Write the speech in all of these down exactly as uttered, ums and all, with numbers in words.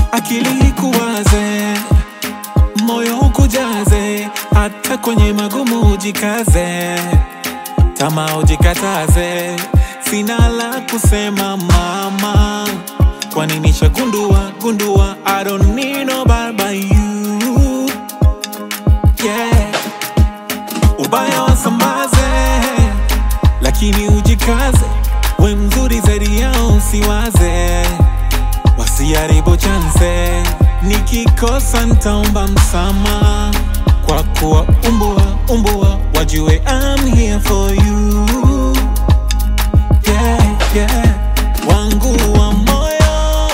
akili kuwaze, moyo ukujaze, hata kwenye magumu ujikaze, tamaa ujikataze. Sina la kusema mama, kwani nishagundua gundua I don't need nobody but you. Yeah, ubaya wasambaze, lakini ujikaze, we mzuri zaidi yao usiwaze, wasiharibu chance. Nikikosa nitaomba msamaha, kwa kuwa umbua umbua wajue I'm here for you. Yeah, yeah, wangu wa moyo,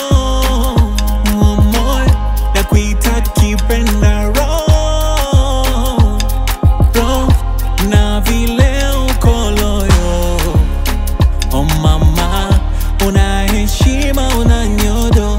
wa moyo, na kuita kipenda roho, roho, na vile uko loyo. Oh mama, una heshima, una nyodo.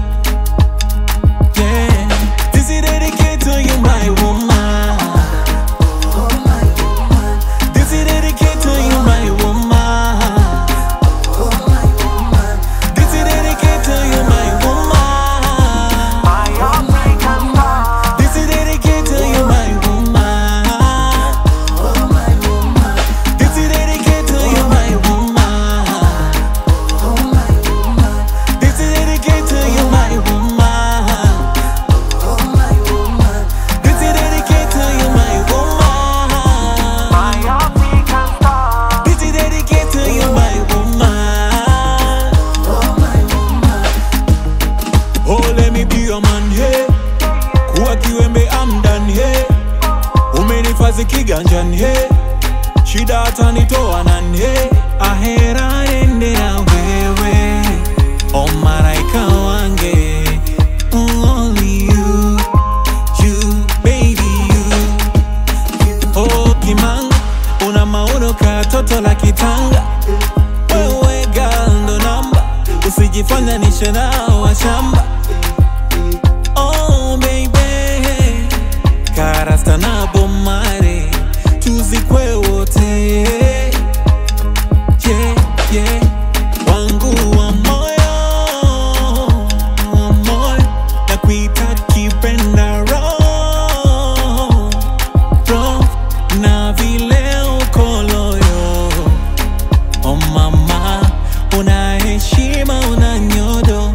Yeah, this is dedicated to you, my woman. Oh my woman, This is dedicated to you, my woman. oh my woman, This is dedicated to you, my woman. my African star. This is dedicated to you, my woman. Oh my woman, This is dedicated to you, my woman. oh my woman, This is dedicated to you, my woman. oh my woman, This is dedicated to you, my woman. my African star. This is dedicated to you, my woman. Oh my woman, Oh, let me be your man, hey. Kuwa kiwembe I'm done, hey. Umenifazi kiganjani, hey. Shida hata nitoa nani, hey. Ahera ende na wewe, o malaika wange. Only you, you, baby you. Oh kimanga, una maono ka toto la kitanga. Wewe girl ndo namba, usijifanya nishe nao wa shamba. Oh baby, karasta na bomare, tuzikwe wote. Yeah, yeah, wangu wa moyo, wa moyo, na kuita kipenda roho, roho, na vile uko loyo. Oh mama, una heshima, una nyodo.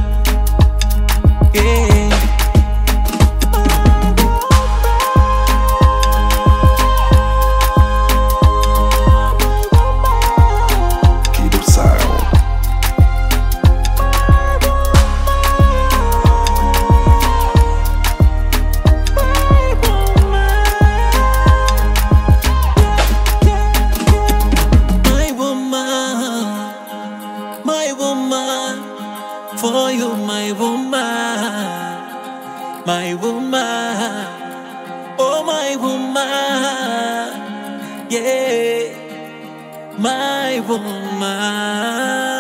Yeah. Keep it sound. My woman, my woman, for you, my woman, my woman, oh my woman, yeah, my woman.